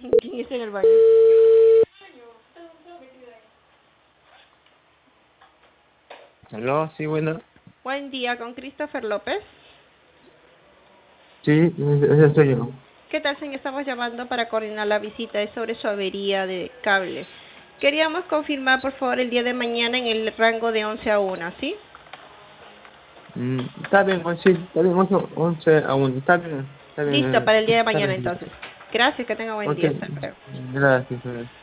¿Quién está en el baño? Aló, sí, bueno. Buen día, con Christopher López. Sí, ese soy yo. ¿Qué tal, señor? Estamos llamando para coordinar la visita. Es sobre su avería de cable. Queríamos confirmar, por favor, el día de mañana en el rango de 11 a 1, ¿sí? Está bien, sí, está bien, 11 a 1, está bien, Listo, para el día de está mañana, bien. entonces. Gracias, que tenga buen Ok, día. Hasta luego. gracias.